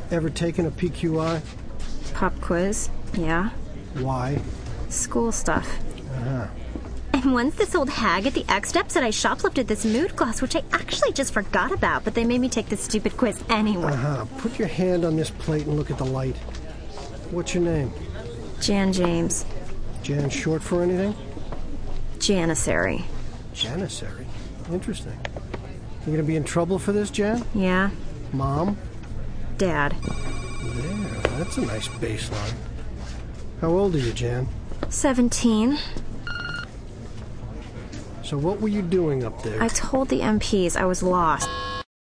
Ever taken a PQI? Pop quiz? Yeah. Why? School stuff. Uh-huh. And once this old hag at the X-Step said I shoplifted this mood gloss, which I actually just forgot about, but they made me take this stupid quiz anyway. Uh-huh. Put your hand on this plate and look at the light. What's your name? Jan James. Jan short for anything? Janissary. Janissary? Interesting. You gonna be in trouble for this, Jan? Yeah. Mom? Dad. There, that's a nice baseline. How old are you, Jan? 17. So what were you doing up there? I told the MPs I was lost.